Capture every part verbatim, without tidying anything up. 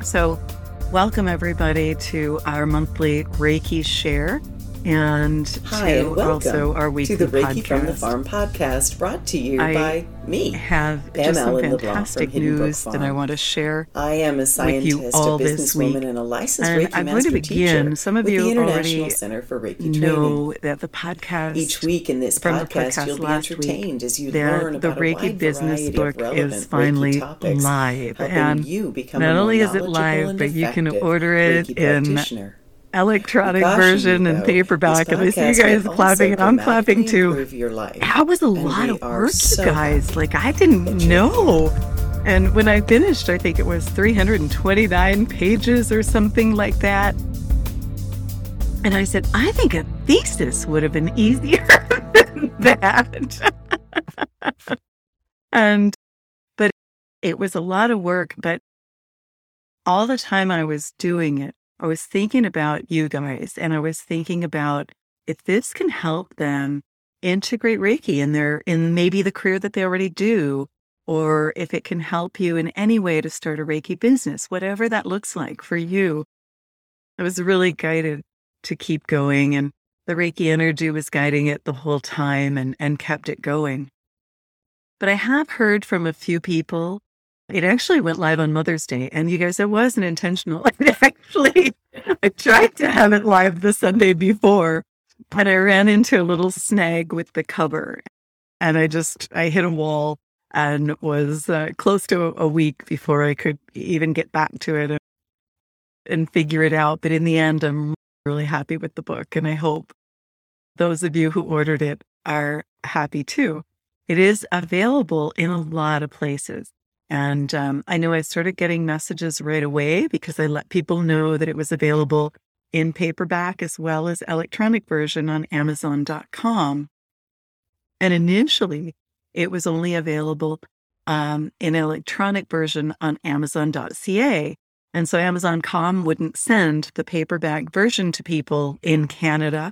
So welcome everybody to our monthly Reiki share and Hi, to and welcome also our weekly to the Reiki podcast. from the Farm podcast, brought to you I by me. have Pam just some Allen LeBlanc fantastic from Hidden Brook news that I Farm. want to share I am a with you scientist, a all this week. businesswoman, and a licensed And Reiki I'm going to master begin. teacher Some of with you the International already Center for Reiki Training. know that the podcast Each week in this from the podcast, podcast you'll be last week entertained as you learn that the about a Reiki wide business variety book of relevant is Reiki finally topics, live. helping And you become not a more only is it knowledgeable live, and but you can effective order it Reiki in practitioner. electronic We caution version you, and though, paperback. this And I see you podcast guys will clapping, and also I'm clapping dramatically too. improve your life. That was a And lot we of are work, so you guys. happy Like, I didn't that you're know. And when I finished, I think it was three hundred twenty-nine pages or something like that. And I said, I think a thesis would have been easier than that. and, but it was a lot of work. But all the time I was doing it, I was thinking about you guys, and I was thinking about if this can help them integrate Reiki in their, in maybe the career that they already do, or if it can help you in any way to start a Reiki business, whatever that looks like for you. I was really guided to keep going, and the Reiki energy was guiding it the whole time and, and kept it going. But I have heard from a few people. It actually went live on Mother's Day, and you guys, it wasn't intentional. It actually, I tried to have it live the Sunday before, and I ran into a little snag with the cover, and I just, I hit a wall and was uh, close to a, a week before I could even get back to it and, and figure it out. But in the end, I'm really happy with the book, and I hope those of you who ordered it are happy too. It is available in a lot of places. And um, I know I started getting messages right away because I let people know that it was available in paperback as well as electronic version on amazon dot com. And initially, it was only available um, in electronic version on amazon dot c a. And so Amazon dot com wouldn't send the paperback version to people in Canada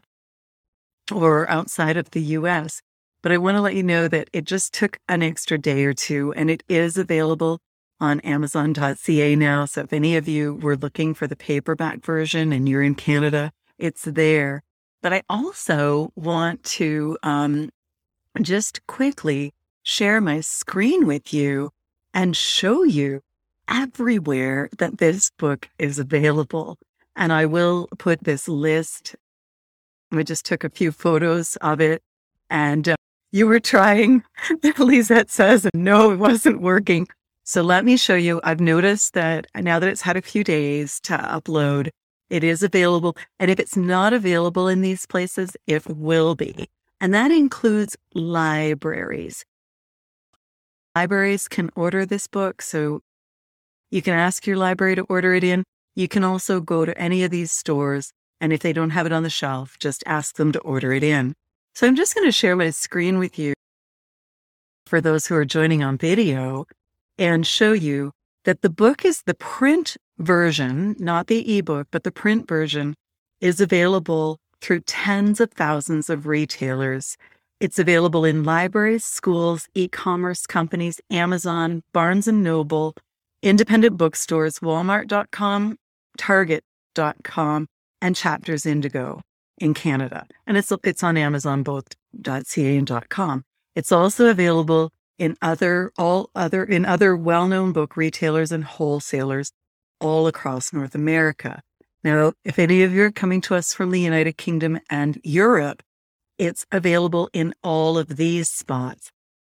or outside of the U S. But I want to let you know that it just took an extra day or two, and it is available on amazon dot c a now. So if any of you were looking for the paperback version and you're in Canada, it's there. But I also want to um, just quickly share my screen with you and show you everywhere that this book is available. And I will put this list. I just took a few photos of it, and uh, you were trying, Lisette says, and no, it wasn't working. So let me show you. I've noticed that now that it's had a few days to upload, it is available. And if it's not available in these places, it will be. And that includes libraries. Libraries can order this book. So you can ask your library to order it in. You can also go to any of these stores, and if they don't have it on the shelf, just ask them to order it in. So I'm just going to share my screen with you for those who are joining on video and show you that the book is the print version, not the ebook, but the print version is available through tens of thousands of retailers. It's available in libraries, schools, e-commerce companies, Amazon, Barnes and Noble, independent bookstores, walmart dot com, target dot com, and Chapters Indigo in Canada. And it's it's on Amazon, both .ca and .com. It's also available in other all other in other well-known book retailers and wholesalers all across North America. Now, if any of you are coming to us from the United Kingdom and Europe, it's available in all of these spots.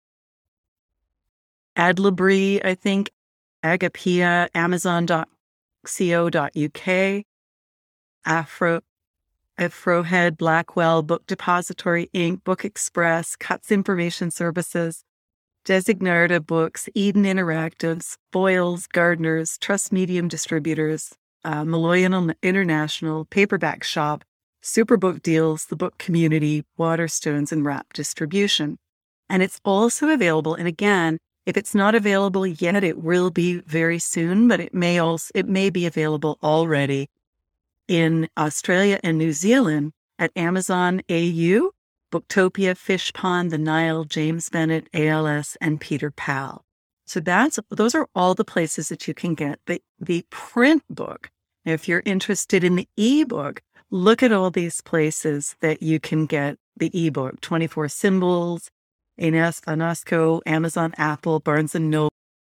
Adlibri, I think, Agapea, amazon dot co dot u k, Afro, Afrohead, Blackwell, Book Depository, Incorporated, Book Express, Cuts Information Services, Designata Books, Eden Interactives, Boyles, Gardners, Trust Medium Distributors, uh, Malloy International, Paperback Shop, Superbook Deals, The Book Community, Waterstones, and Wrap Distribution. And it's also available, and again, if it's not available yet, it will be very soon, but it may also it may be available already in Australia and New Zealand at Amazon A U, Booktopia, Fish Pond, The Nile, James Bennett, A L S, and Peter Pal. So that's those are all the places that you can get the, the print book. If you're interested in the ebook, look at all these places that you can get the ebook. twenty-four Symbols, Anasco, Amazon, Apple, Barnes and Noble,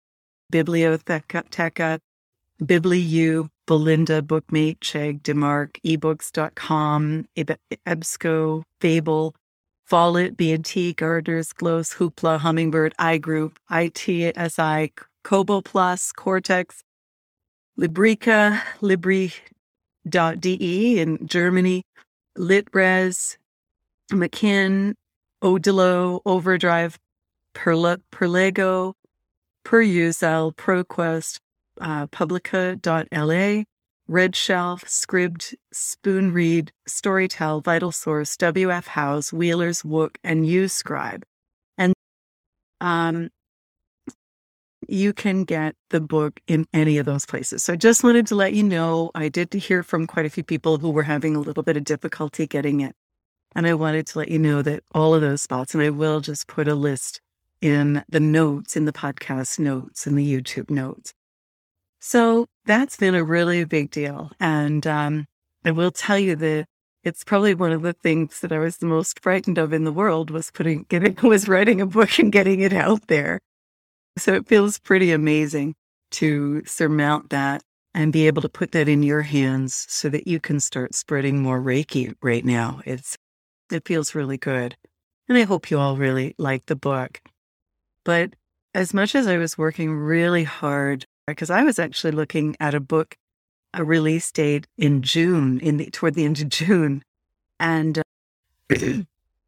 Bibliotheca, Bibliu, Belinda, Bookmate, Chegg, DeMark, ebooks dot com, EBSCO, Fable, Follett, B and T, Gardner's, Gloss, Hoopla, Hummingbird, iGroup, I T S I, Kobo Plus, Cortex, Librica, Libri dot D E in Germany, Litres, McKinn, Odilo, Overdrive, Perle, Perlego, Perusal, ProQuest, uh, Publica dot L A, Red Shelf, Scribd, Spoonread, Storytel, Vital Source, W F House, Wheeler's Wook, and UScribe. And um, you can get the book in any of those places. So I just wanted to let you know, I did hear from quite a few people who were having a little bit of difficulty getting it. And I wanted to let you know that all of those spots, and I will just put a list in the notes, in the podcast notes, in the YouTube notes. So that's been a really big deal. And um, I will tell you that it's probably one of the things that I was the most frightened of in the world was putting, getting, was writing a book and getting it out there. So it feels pretty amazing to surmount that and be able to put that in your hands so that you can start spreading more Reiki right now. It's, it feels really good. And I hope you all really like the book. But as much as I was working really hard, because I was actually looking at a book, a release date in June, in the toward the end of June, and uh, the,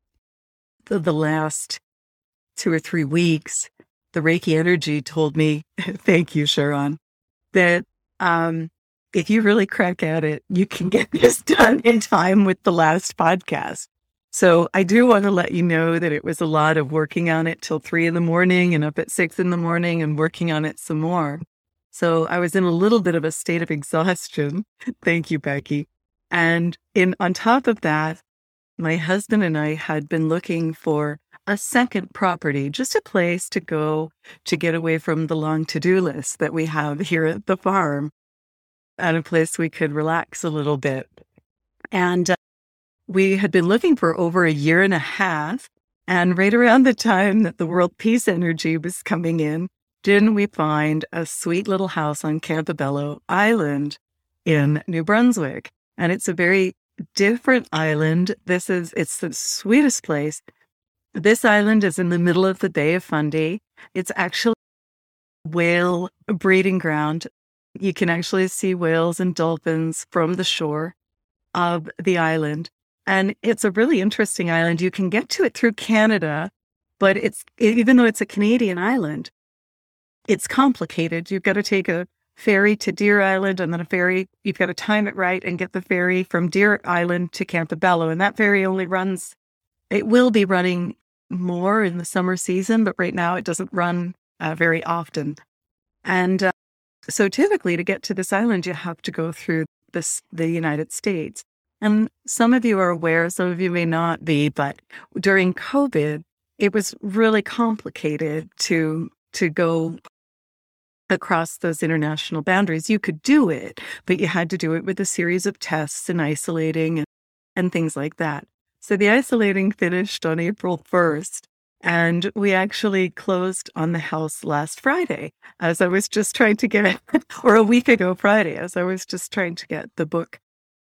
the last two or three weeks, the Reiki energy told me, thank you, Sharon, that um, if you really crack at it, you can get this done in time with the last podcast. So I do want to let you know that it was a lot of working on it till three in the morning and up at six in the morning and working on it some more. So I was in a little bit of a state of exhaustion. Thank you, Becky. And in on top of that, my husband and I had been looking for a second property, just a place to go to get away from the long to-do list that we have here at the farm, and a place we could relax a little bit. And uh, we had been looking for over a year and a half. And right around the time that the World Peace Energy was coming in, didn't we find a sweet little house on Campobello Island in New Brunswick? And it's a very different island. This is, it's the sweetest place. This island is in the middle of the Bay of Fundy. It's actually a whale breeding ground. You can actually see whales and dolphins from the shore of the island. And it's a really interesting island. You can get to it through Canada, but it's, even though it's a Canadian island, it's complicated. You've got to take a ferry to Deer Island, and then a ferry, you've got to time it right and get the ferry from Deer Island to Campobello. And that ferry only runs, it will be running more in the summer season, but right now it doesn't run uh, very often. And uh, so typically to get to this island, you have to go through this, the United States. And some of you are aware, some of you may not be, but during COVID, it was really complicated to to go across those international boundaries. You could do it, but you had to do it with a series of tests and isolating and, and things like that. So the isolating finished on April first, and we actually closed on the house last Friday, as I was just trying to get it, or a week ago Friday, as I was just trying to get the book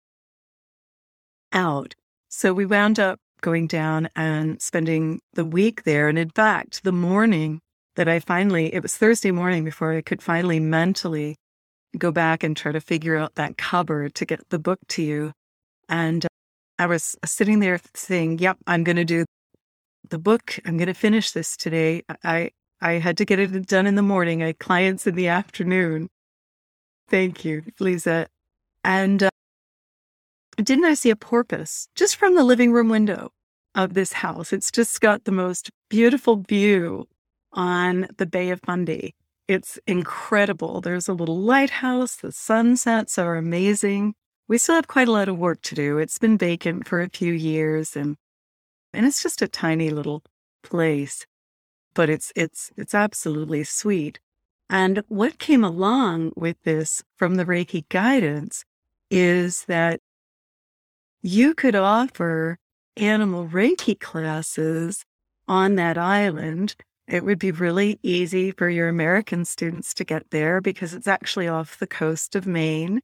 out. So we wound up going down and spending the week there. And in fact, the morning that I finally, it was Thursday morning before I could finally mentally go back and try to figure out that cover to get the book to you. And uh, I was sitting there saying, yep, I'm going to do the book. I'm going to finish this today. I, I had to get it done in the morning. I had clients in the afternoon. Thank you, Lisa. And uh, didn't I see a porpoise just from the living room window of this house? It's just got the most beautiful view on the Bay of Fundy. It's incredible. There's a little lighthouse. The sunsets are amazing. We still have quite a lot of work to do. It's been vacant for a few years, and and it's just a tiny little place. but it's it's it's absolutely sweet. And what came along with this from the Reiki guidance is that you could offer animal Reiki classes on that island. It would be really easy for your American students to get there because it's actually off the coast of Maine.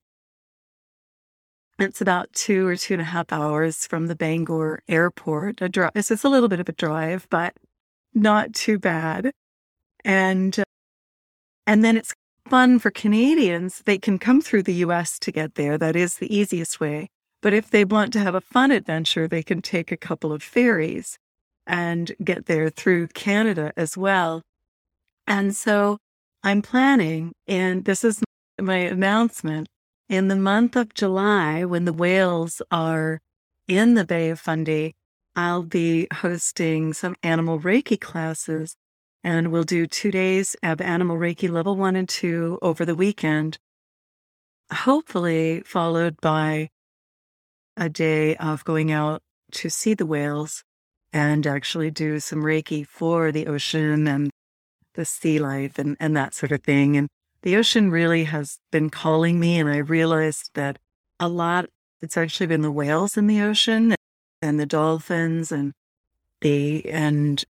It's about two or two and a half hours from the Bangor airport. A drive. It's just a little bit of a drive, but not too bad. And uh, and then it's fun for Canadians. They can come through the U S to get there. That is the easiest way. But if they want to have a fun adventure, they can take a couple of ferries and get there through Canada as well. And so I'm planning, and this is my announcement, in the month of July, when the whales are in the Bay of Fundy, I'll be hosting some animal Reiki classes, and we'll do two days of animal Reiki level one and two over the weekend, hopefully followed by a day of going out to see the whales and actually do some Reiki for the ocean and the sea life and, and that sort of thing. And the ocean really has been calling me, and I realized that a lot, it's actually been the whales in the ocean and the dolphins and the, and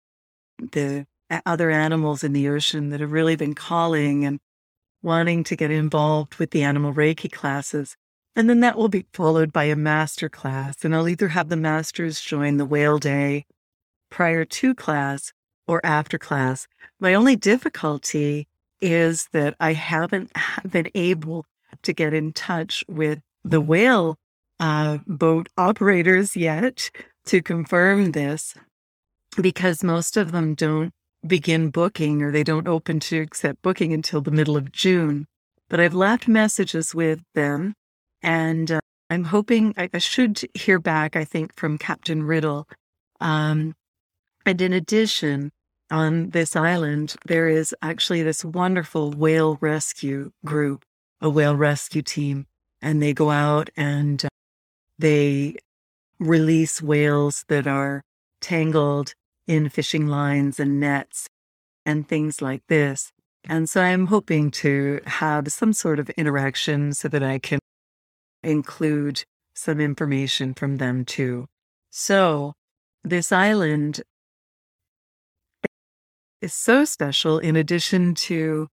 the other animals in the ocean that have really been calling and wanting to get involved with the animal Reiki classes. And then that will be followed by a master class. And I'll either have the masters join the whale day prior to class or after class. My only difficulty is that I haven't been able to get in touch with the whale uh, boat operators yet to confirm this, because most of them don't begin booking, or they don't open to accept booking until the middle of June. But I've left messages with them, and uh, I'm hoping I, I should hear back, I think, from Captain Riddle. Um, and in addition, on this island, there is actually this wonderful whale rescue group, a whale rescue team, and they go out and uh, they release whales that are tangled in fishing lines and nets and things like this. And so I'm hoping to have some sort of interaction so that I can include some information from them too. So this island is so special. In addition to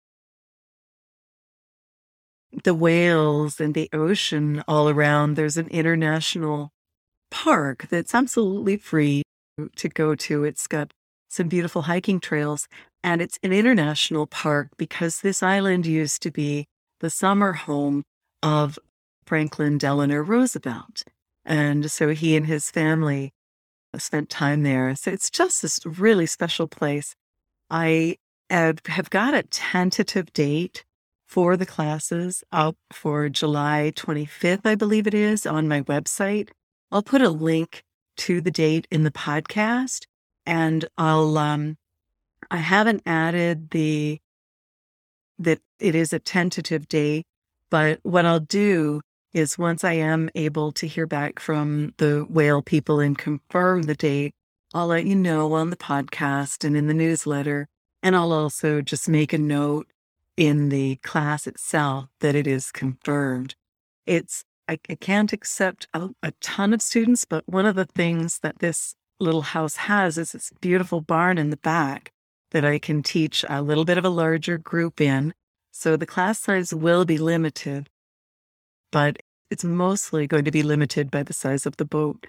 the whales and the ocean all around, there's an international park that's absolutely free to go to. It's got some beautiful hiking trails, and it's an international park because this island used to be the summer home of Franklin Delano Roosevelt. And so he and his family spent time there. So it's just this really special place. I have got a tentative date for the classes up for July twenty-fifth, I believe it is, on my website. I'll put a link to the date in the podcast, and I'll, um, I haven't added the, that it is a tentative date, but what I'll do is once I am able to hear back from the whale people and confirm the date, I'll let you know on the podcast and in the newsletter. And I'll also just make a note in the class itself that it is confirmed. It's, I, I can't accept a, a ton of students, but one of the things that this little house has is this beautiful barn in the back that I can teach a little bit of a larger group in. So the class size will be limited, but it's mostly going to be limited by the size of the boat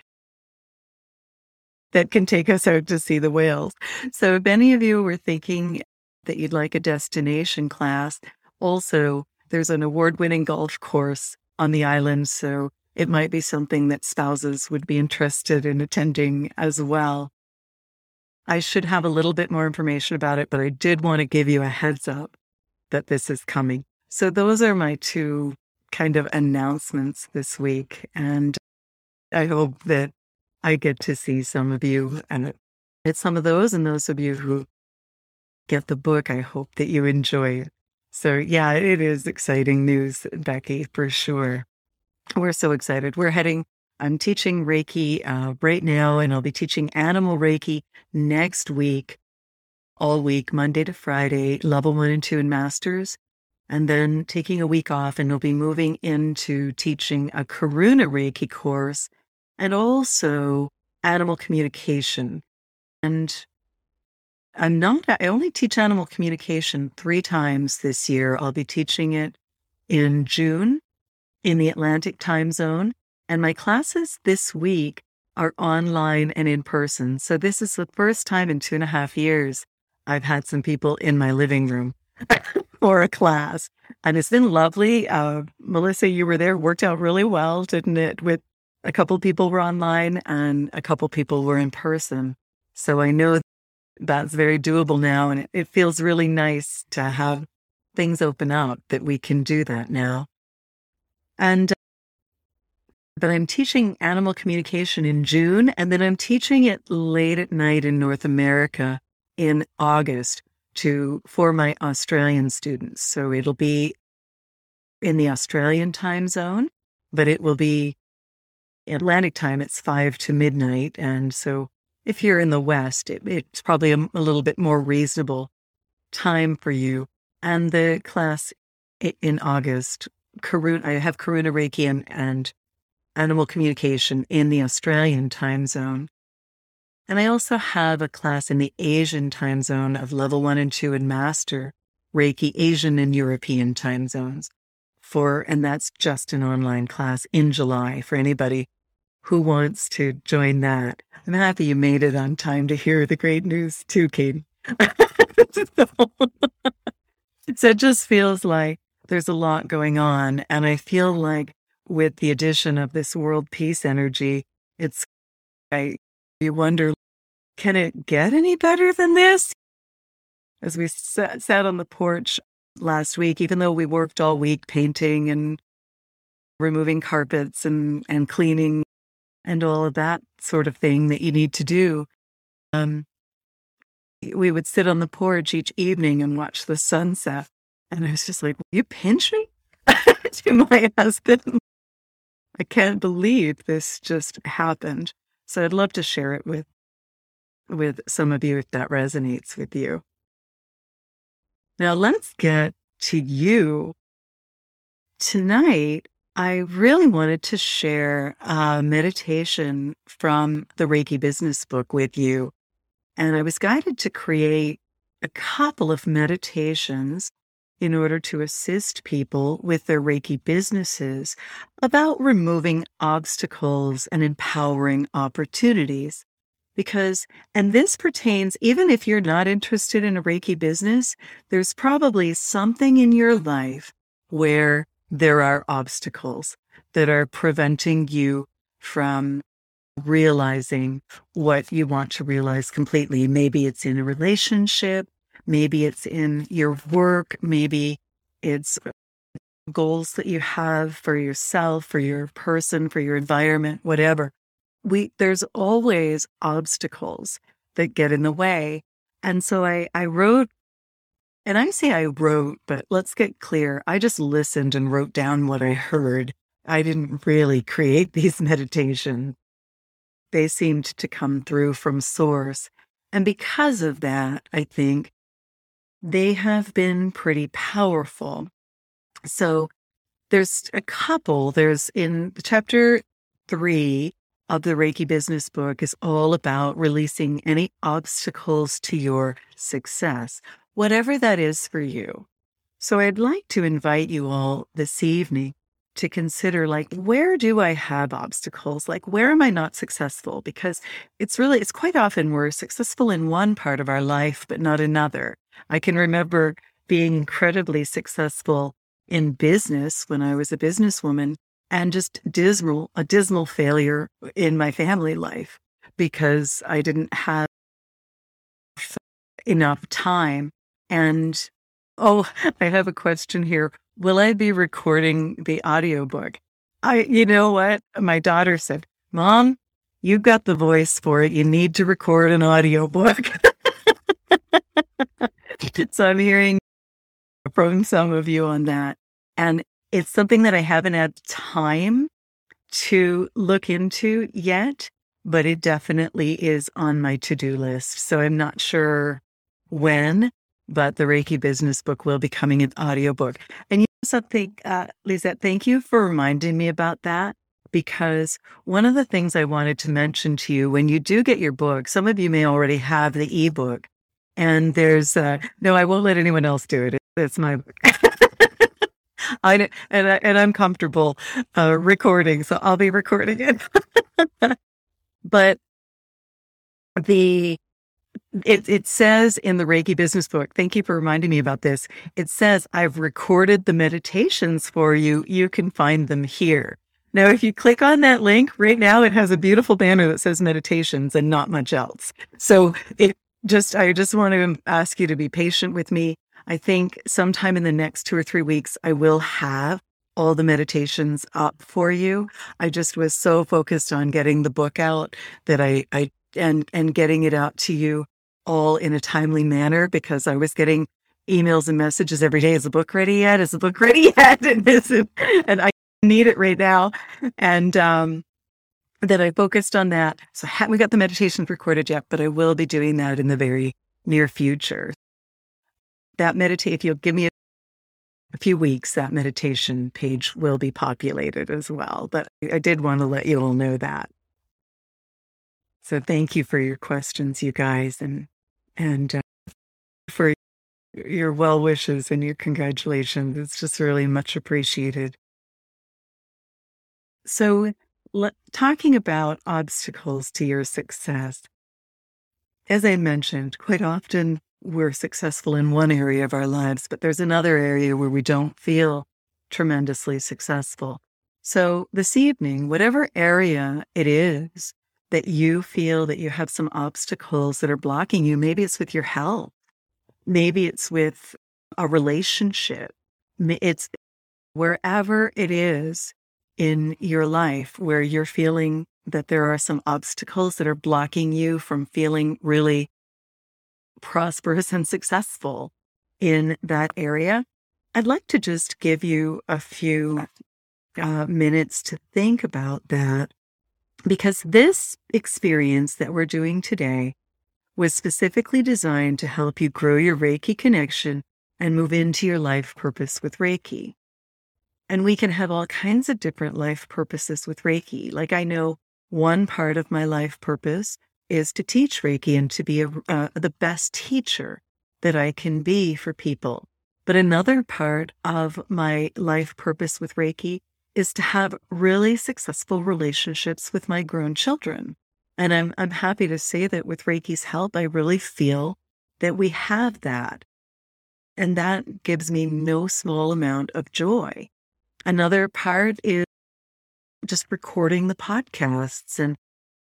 that can take us out to see the whales. So if any of you were thinking that you'd like a destination class, also there's an award-winning golf course on the island, so it might be something that spouses would be interested in attending as well. I should have a little bit more information about it, but I did want to give you a heads up that this is coming. So those are my two kind of announcements this week, and I hope that I get to see some of you and at some of those, and those of you who get the book, I hope that you enjoy it. So yeah, it is exciting news, Becky, for sure. We're so excited. We're heading, I'm teaching Reiki uh, right now, and I'll be teaching animal Reiki next week all week, Monday to Friday, level one and two in masters, and then taking a week off, and we'll be moving into teaching a Karuna Reiki course and also animal communication. And I'm not, I only teach animal communication three times this year. I'll be teaching it in June in the Atlantic time zone. And my classes this week are online and in person. So this is the first time in two and a half years I've had some people in my living room for a class. And it's been lovely. Uh, Melissa, you were there, worked out really well, didn't it? With a couple people were online and a couple people were in person. So I know that's very doable now. And it, it feels really nice to have things open up that we can do that now. And but I'm teaching animal communication in June, and then I'm teaching it late at night in North America in August to for my Australian students. So it'll be in the Australian time zone, but it will be Atlantic time. It's five to midnight. And so if you're in the West, it, it's probably a, a little bit more reasonable time for you. And the class in August, Karuna, I have Karuna Reiki and, and animal communication in the Australian time zone. And I also have a class in the Asian time zone of level one and two and master Reiki, Asian and European time zones for, and that's just an online class in July for anybody who wants to join that. I'm happy you made it on time to hear the great news too, Katie. so, so it just feels like there's a lot going on. And I feel like with the addition of this world peace energy, it's, I, you wonder, can it get any better than this? As we sat, sat on the porch last week, even though we worked all week painting and removing carpets and, and cleaning and all of that sort of thing that you need to do, um, we would sit on the porch each evening and watch the sunset. And I was just like, will you pinch me? To my husband. I can't believe this just happened. So I'd love to share it with, with some of you if that resonates with you. Now let's get to you. Tonight, I really wanted to share a meditation from the Reiki Business Book with you. And I was guided to create a couple of meditations in order to assist people with their Reiki businesses about removing obstacles and empowering opportunities. Because, and this pertains, even if you're not interested in a Reiki business, there's probably something in your life where there are obstacles that are preventing you from realizing what you want to realize completely. Maybe it's in a relationship. Maybe it's in your work. Maybe it's goals that you have for yourself, for your person, for your environment, whatever. We, there's always obstacles that get in the way. And so I, I wrote, and I say I wrote, but let's get clear. I just listened and wrote down what I heard. I didn't really create these meditations. They seemed to come through from source. And because of that, I think they have been pretty powerful. So there's a couple. There's in chapter three of the Reiki Business Book is all about releasing any obstacles to your success, whatever that is for you. So I'd like to invite you all this evening to consider, like, where do I have obstacles? Like, where am I not successful? Because it's really, it's quite often we're successful in one part of our life, but not another. I can remember being incredibly successful in business when I was a businesswoman and just dismal, a dismal failure in my family life because I didn't have enough time. And, oh, I have a question here. Will I be recording the audiobook? I, you know what? My daughter said, Mom, you've got the voice for it. You need to record an audiobook. So I'm hearing from some of you on that. And it's something that I haven't had time to look into yet, but it definitely is on my to-do list. So I'm not sure when, but the Reiki Business Book will be coming in audiobook. And you know something, uh, Lisette, thank you for reminding me about that, because one of the things I wanted to mention to you, when you do get your book, some of you may already have the ebook, and there's, uh, no, I won't let anyone else do it. It's my book. I know, and, I, and I'm comfortable uh, recording, so I'll be recording it. But the it it says in the Reiki Business Book, thank you for reminding me about this. It says, I've recorded the meditations for you. You can find them here. Now, if you click on that link right now, it has a beautiful banner that says meditations and not much else. So it just, I just want to ask you to be patient with me. I think sometime in the next two or three weeks, I will have all the meditations up for you. I just was so focused on getting the book out that I, I, and, and getting it out to you all in a timely manner, because I was getting emails and messages every day. Is the book ready yet? Is the book ready yet? And this is, and I need it right now. And, um, that I focused on that. So I haven't got the meditations recorded yet, but I will be doing that in the very near future. That meditate, if you'll give me a, a few weeks, that meditation page will be populated as well. But I did want to let you all know that. So thank you for your questions, you guys, and and uh, for your well wishes and your congratulations. It's just really much appreciated. So, le- talking about obstacles to your success, as I mentioned, quite often we're successful in one area of our lives, but there's another area where we don't feel tremendously successful. So this evening, whatever area it is that you feel that you have some obstacles that are blocking you, maybe it's with your health, maybe it's with a relationship, it's wherever it is in your life where you're feeling that there are some obstacles that are blocking you from feeling really prosperous and successful in that area. I'd like to just give you a few uh, minutes to think about that, because this experience that we're doing today was specifically designed to help you grow your Reiki connection and move into your life purpose with Reiki. And we can have all kinds of different life purposes with Reiki. Like, I know one part of my life purpose is to teach Reiki and to be a, uh, the best teacher that I can be for people. But another part of my life purpose with Reiki is to have really successful relationships with my grown children. And I'm I'm happy to say that with Reiki's help, I really feel that we have that. And that gives me no small amount of joy. Another part is just recording the podcasts. And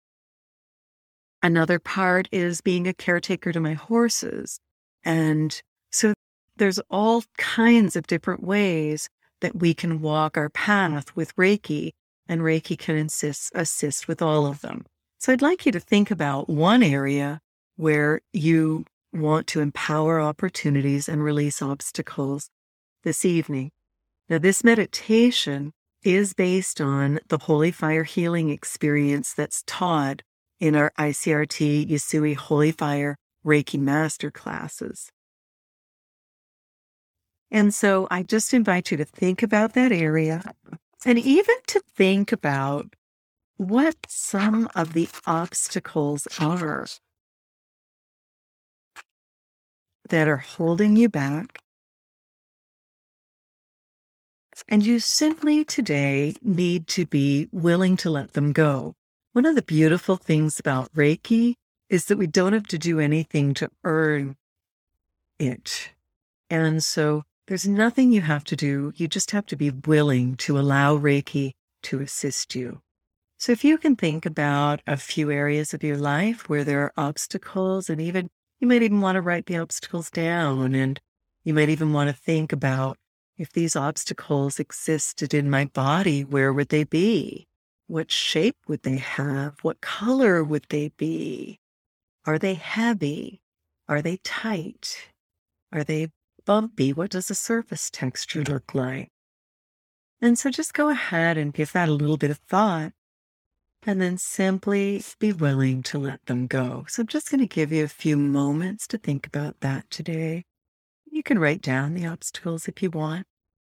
another part is being a caretaker to my horses. And so there's all kinds of different ways that we can walk our path with Reiki, and Reiki can assist, assist with all of them. So I'd like you to think about one area where you want to empower opportunities and release obstacles this evening. Now, this meditation is based on the Holy Fire Healing experience that's taught in our I C R T Usui Holy Fire Reiki Master classes. And so I just invite you to think about that area, and even to think about what some of the obstacles are that are holding you back. And you simply today need to be willing to let them go. One of the beautiful things about Reiki is that we don't have to do anything to earn it. And so there's nothing you have to do. You just have to be willing to allow Reiki to assist you. So if you can think about a few areas of your life where there are obstacles, and even you might even want to write the obstacles down, and you might even want to think about, if these obstacles existed in my body, where would they be? What shape would they have? What color would they be? Are they heavy? Are they tight? Are they bumpy? What does the surface texture look like? And so just go ahead and give that a little bit of thought. and then simply be willing to let them go. So I'm just going to give you a few moments to think about that today. You can write down the obstacles if you want.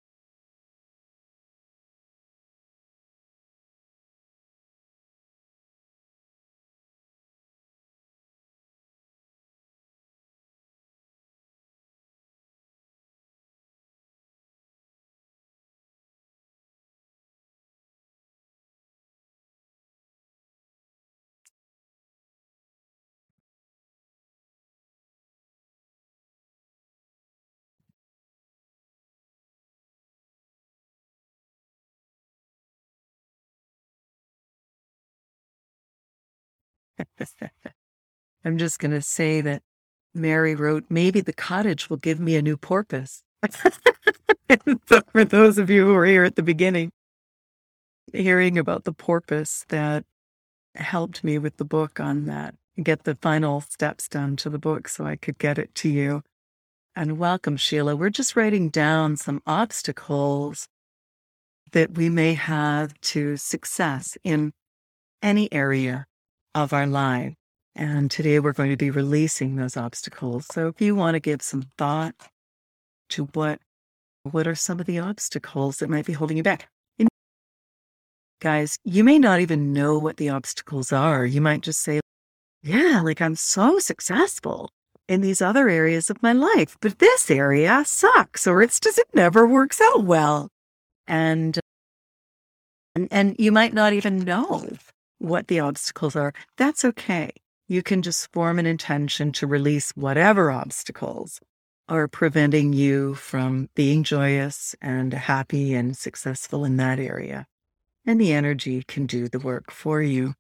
I'm just going to say that Mary wrote, maybe the cottage will give me a new porpoise. So for those of you who were here at the beginning, hearing about the porpoise that helped me with the book on that, get the final steps done to the book so I could get it to you. And welcome, Sheila. We're just writing down some obstacles that we may have to success in any area of our life. And today we're going to be releasing those obstacles. So if you want to give some thought to what, what are some of the obstacles that might be holding you back? And guys, you may not even know what the obstacles are. You might just say, yeah, like I'm so successful in these other areas of my life, but this area sucks, or it's just, it never works out well. And, and, and you might not even know what the obstacles are. That's okay. You can just form an intention to release whatever obstacles are preventing you from being joyous and happy and successful in that area. And the energy can do the work for you.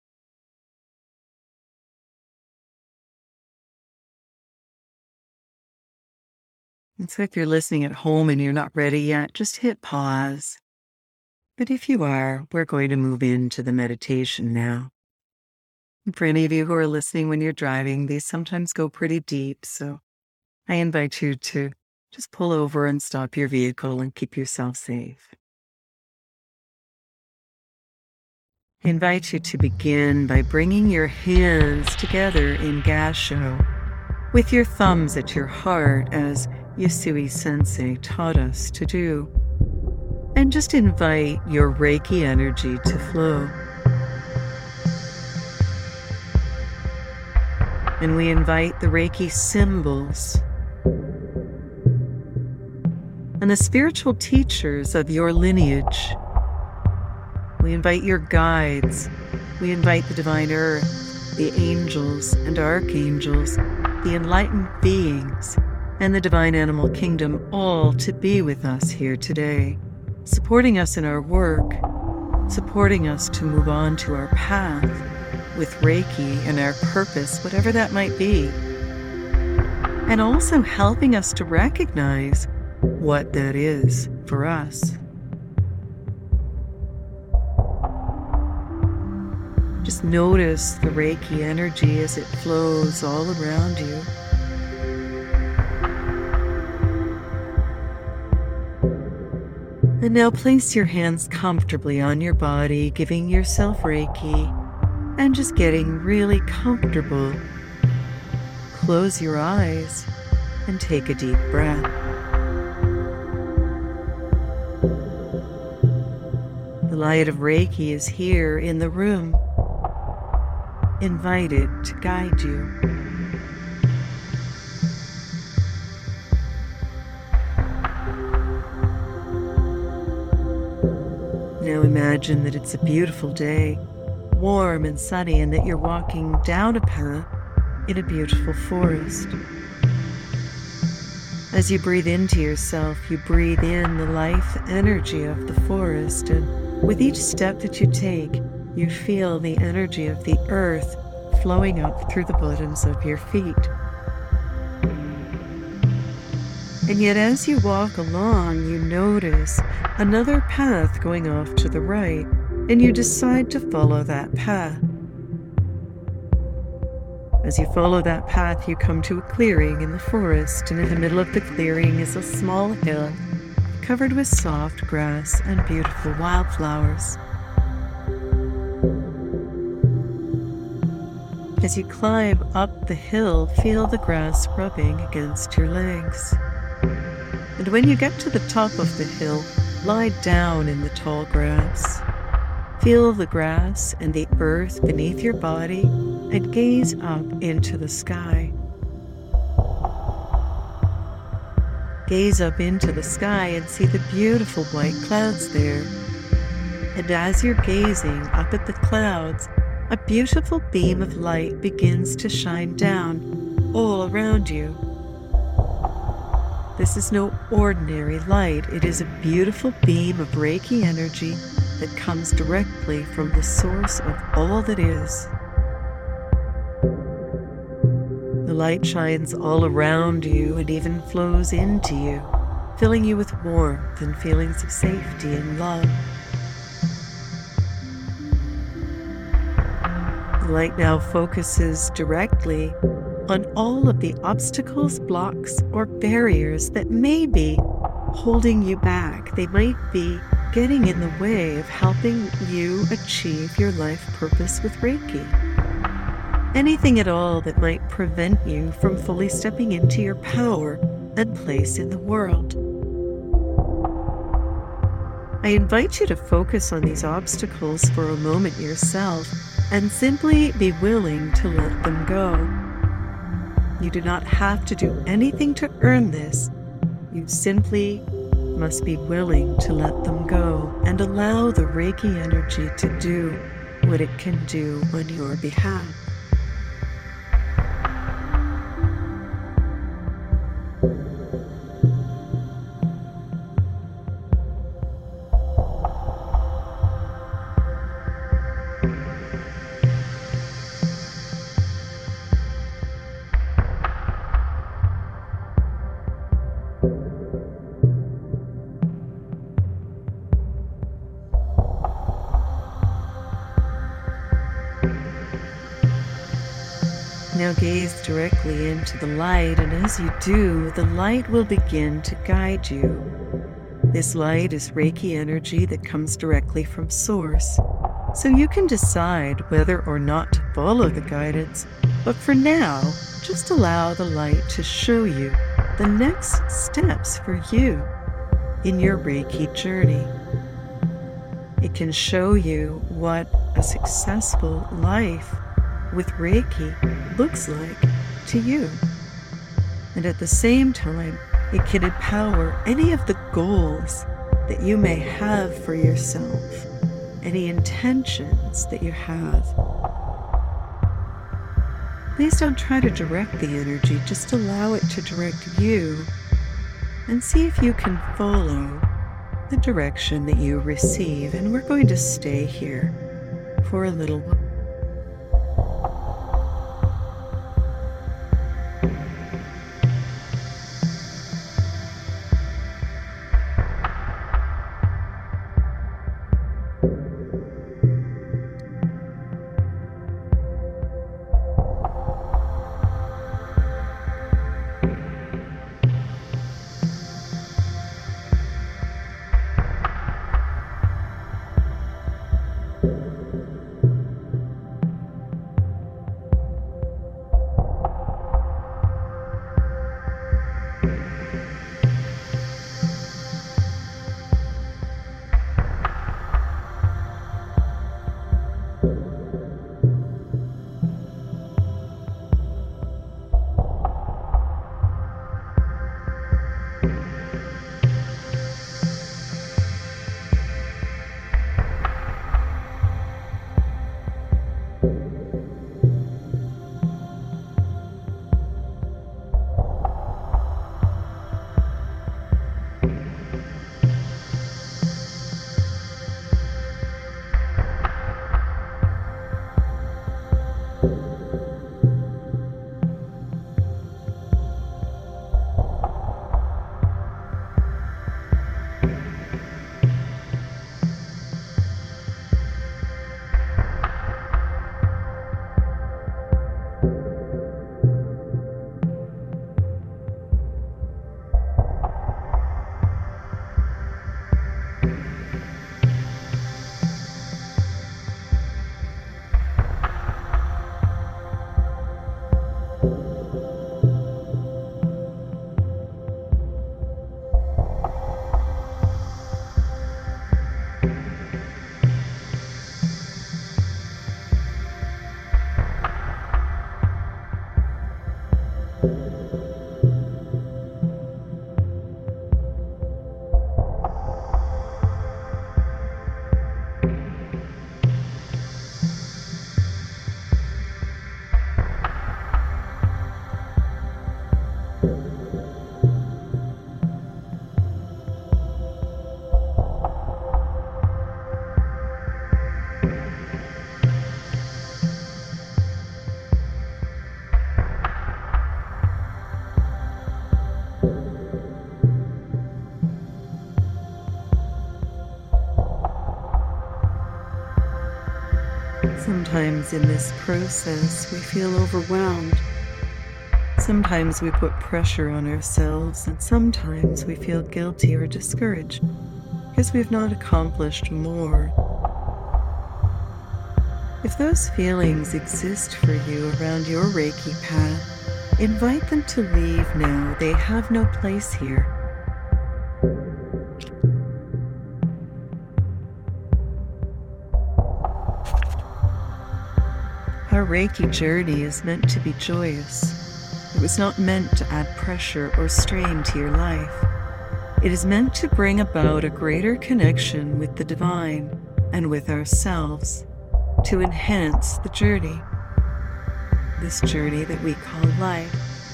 And so if you're listening at home and you're not ready yet, just hit pause. But if you are, we're going to move into the meditation now. And for any of you who are listening when you're driving, these sometimes go pretty deep. So I invite you to just pull over and stop your vehicle and keep yourself safe. I invite you to begin by bringing your hands together in Gassho, with your thumbs at your heart as Yusui Sensei taught us to do. And just invite your Reiki energy to flow. And we invite the Reiki symbols and the spiritual teachers of your lineage. We invite your guides. We invite the divine earth, the angels and archangels, the enlightened beings, and the divine animal kingdom, all to be with us here today, supporting us in our work, supporting us to move on to our path with Reiki and our purpose, whatever that might be, and also helping us to recognize what that is for us. Just notice the Reiki energy as it flows all around you. And now place your hands comfortably on your body, giving yourself Reiki, and just getting really comfortable. Close your eyes and take a deep breath. The light of Reiki is here in the room, invited to guide you. Now imagine that it's a beautiful day, warm and sunny, and that you're walking down a path in a beautiful forest. As you breathe into yourself, you breathe in the life energy of the forest, and with each step that you take, you feel the energy of the earth flowing up through the bottoms of your feet. And yet as you walk along, you notice another path going off to the right, and you decide to follow that path. As you follow that path, you come to a clearing in the forest, and in the middle of the clearing is a small hill covered with soft grass and beautiful wildflowers. As you climb up the hill, feel the grass rubbing against your legs. And when you get to the top of the hill, lie down in the tall grass. Feel the grass and the earth beneath your body and gaze up into the sky. Gaze up into the sky and see the beautiful white clouds there. And as you're gazing up at the clouds, a beautiful beam of light begins to shine down all around you. This is no ordinary light. It is a beautiful beam of Reiki energy that comes directly from the source of all that is. The light shines all around you and even flows into you, filling you with warmth and feelings of safety and love. The light now focuses directly on all of the obstacles, blocks, or barriers that may be holding you back. They might be getting in the way of helping you achieve your life purpose with Reiki. Anything at all that might prevent you from fully stepping into your power and place in the world. I invite you to focus on these obstacles for a moment yourself and simply be willing to let them go. You do not have to do anything to earn this. You simply must be willing to let them go and allow the Reiki energy to do what it can do on your behalf. Now gaze directly into the light, and as you do, the light will begin to guide you. This light is Reiki energy that comes directly from Source, so you can decide whether or not to follow the guidance, but for now, just allow the light to show you the next steps for you in your Reiki journey. It can show you what a successful life with Reiki looks like to you. And at the same time, it can empower any of the goals that you may have for yourself, any intentions that you have. Please don't try to direct the energy, just allow it to direct you and see if you can follow the direction that you receive. And we're going to stay here for a little while. Sometimes in this process, we feel overwhelmed. Sometimes we put pressure on ourselves, and sometimes we feel guilty or discouraged because we've not accomplished more. If those feelings exist for you around your Reiki path, invite them to leave now. They have no place here. Our Reiki journey is meant to be joyous. It was not meant to add pressure or strain to your life. It is meant to bring about a greater connection with the divine and with ourselves, to enhance the journey, this journey that we call life.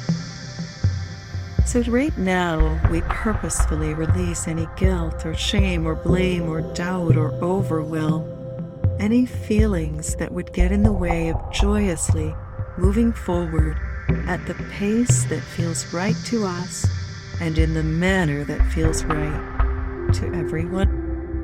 So right now, we purposefully release any guilt or shame or blame or doubt or overwhelm, any feelings that would get in the way of joyously moving forward at the pace that feels right to us and in the manner that feels right to everyone.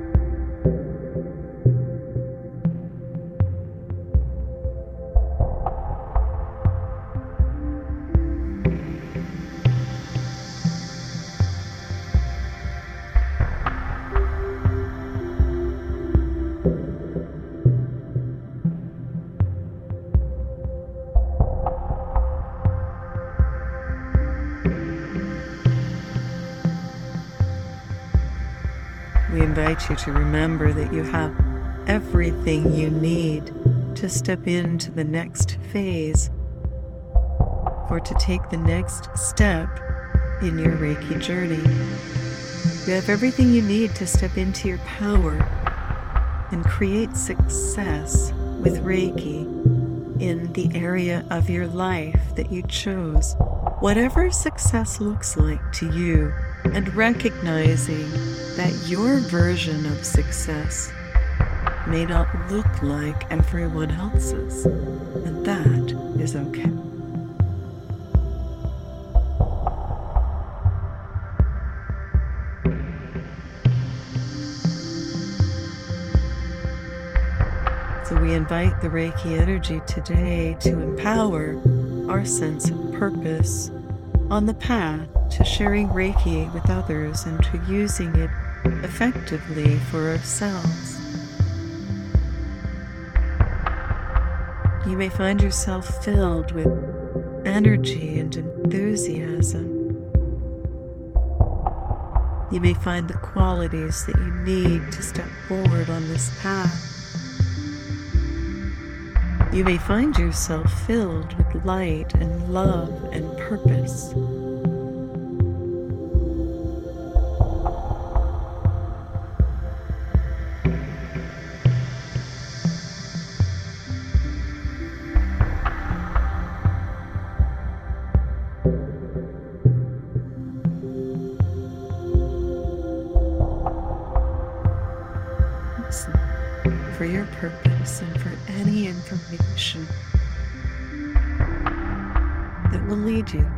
We invite you to remember that you have everything you need to step into the next phase or to take the next step in your Reiki journey. You have everything you need to step into your power and create success with Reiki in the area of your life that you chose, whatever success looks like to you, and recognizing that your version of success may not look like everyone else's, and that is okay. So we invite the Reiki energy today to empower our sense of purpose on the path to sharing Reiki with others and to using it effectively for ourselves. You may find yourself filled with energy and enthusiasm. You may find the qualities that you need to step forward on this path. You may find yourself filled with light and love and purpose. Listen for your purpose and for any information that will lead you.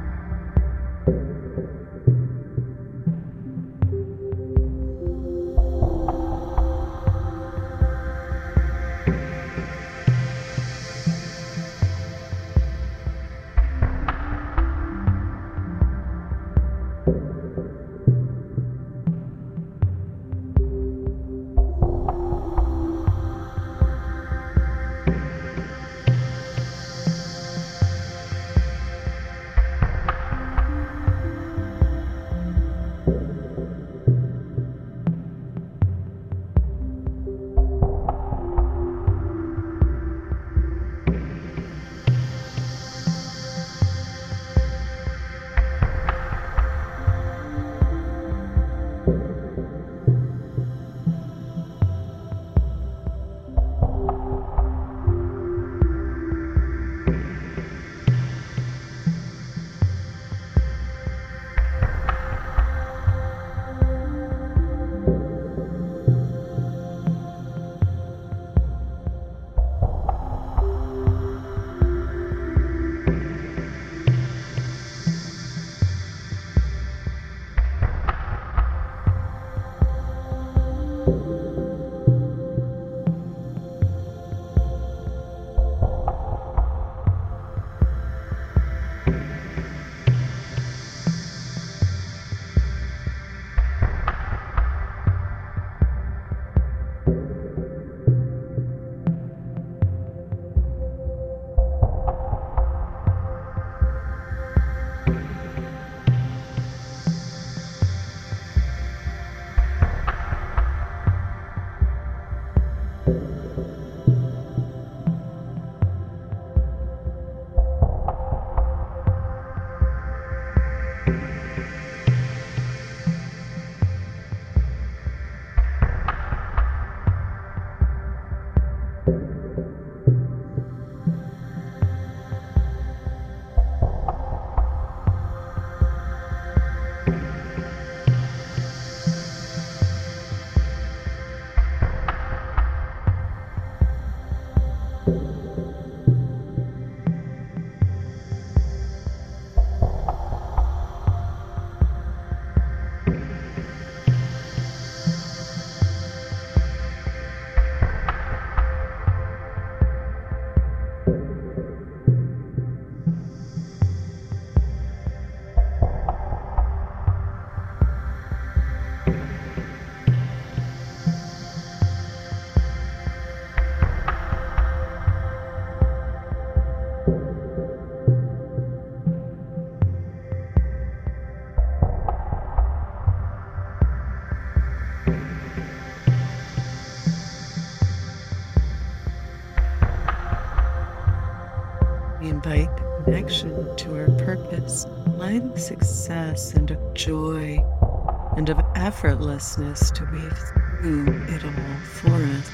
invite connection to our purpose, light of success and of joy and of effortlessness to weave through it all for us.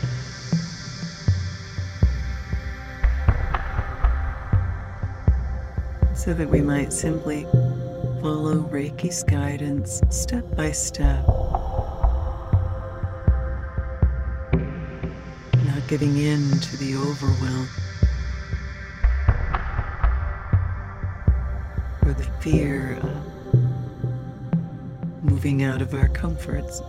So that we might simply follow Reiki's guidance step by step, not giving in to the overwhelm or the fear of moving out of our comforts.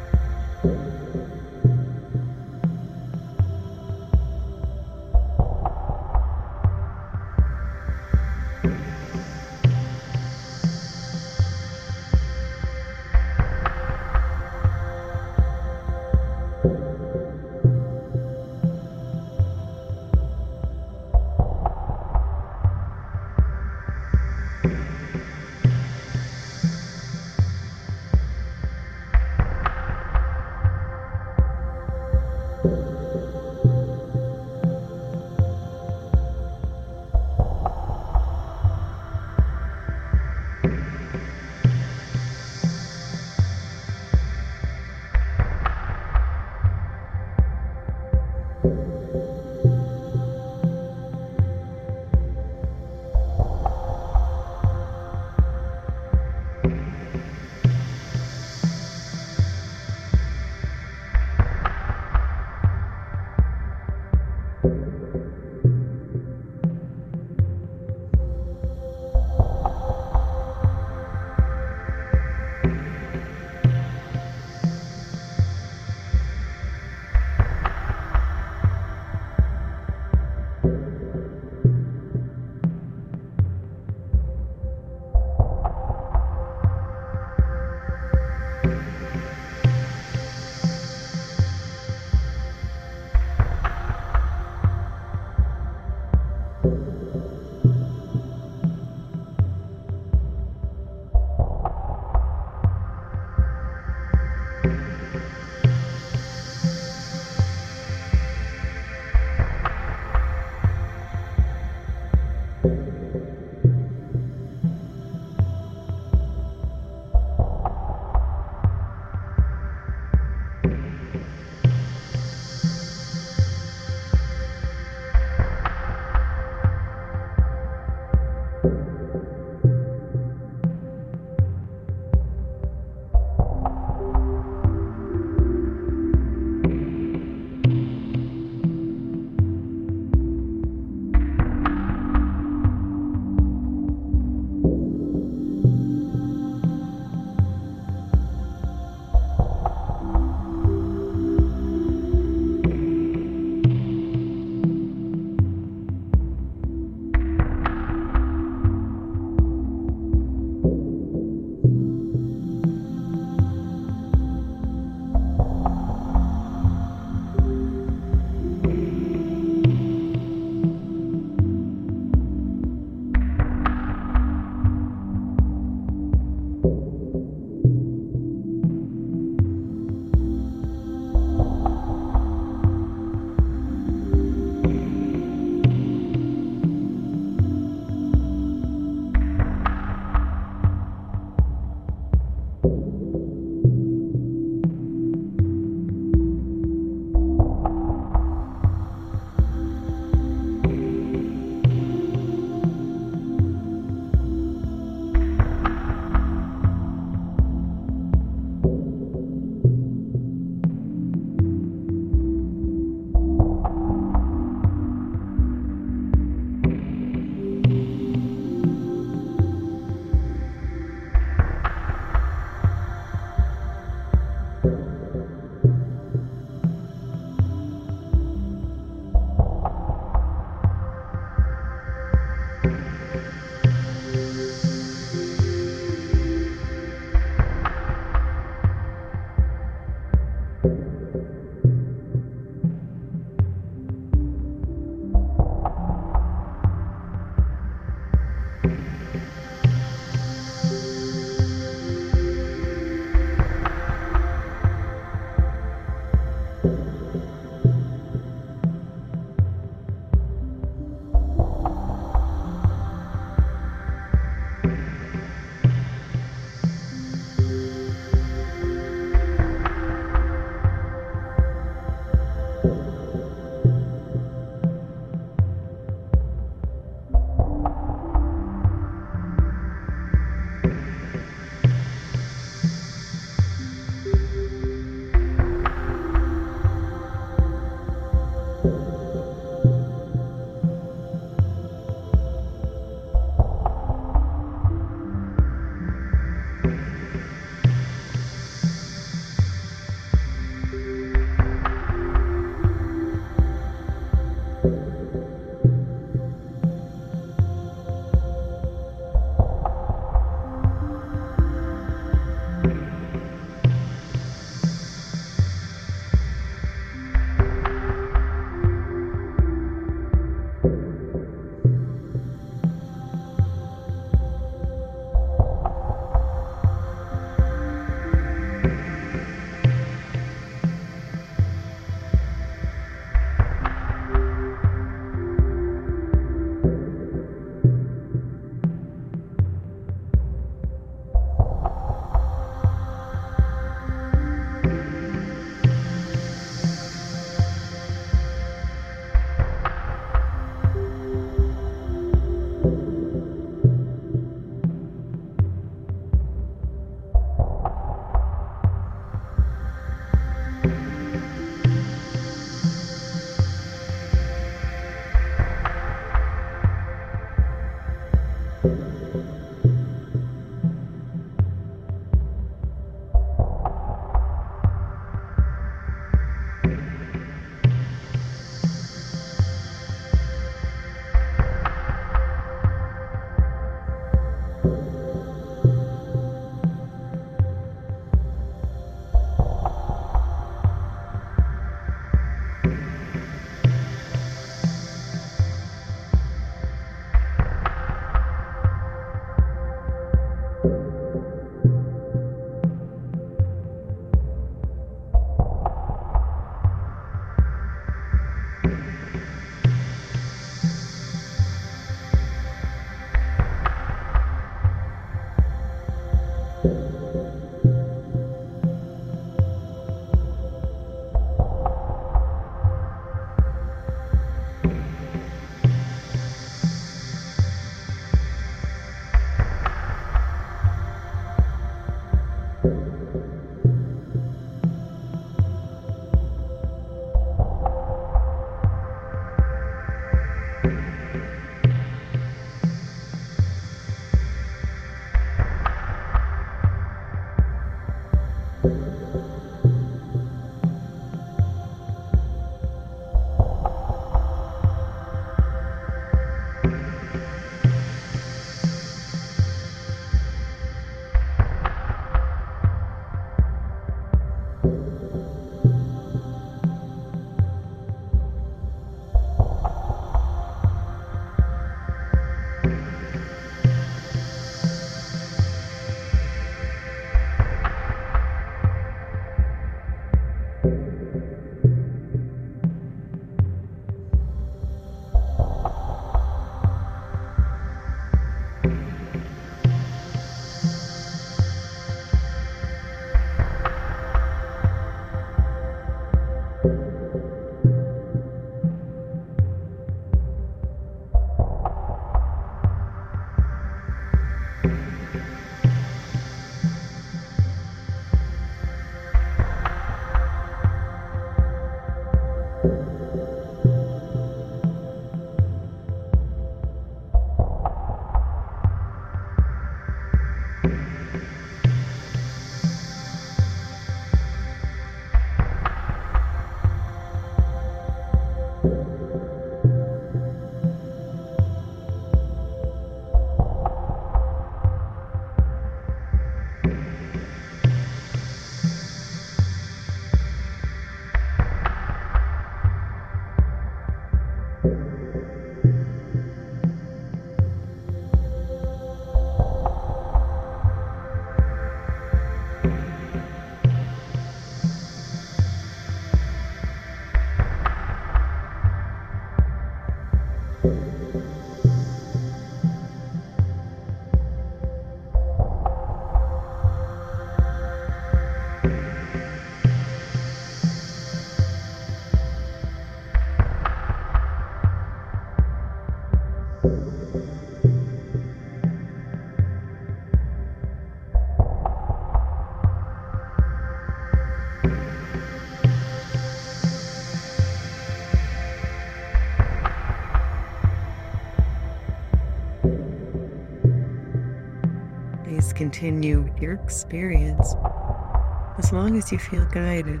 continue with your experience as long as you feel guided.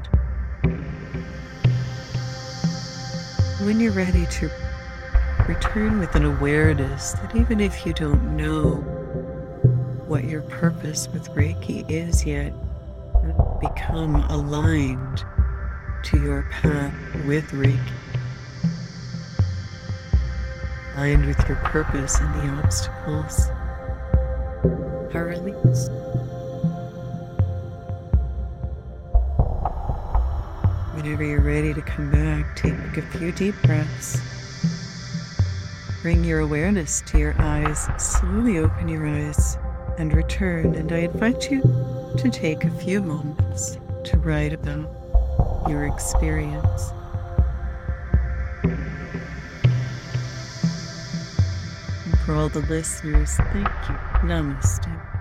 When you're ready to return with an awareness that even if you don't know what your purpose with Reiki is yet, become aligned to your path with Reiki, aligned with your purpose, and the obstacles are released. Whenever you're ready to come back, take a few deep breaths. Bring your awareness to your eyes. Slowly open your eyes and return. And I invite you to take a few moments to write about your experience. And for all the listeners, thank you. Namaste.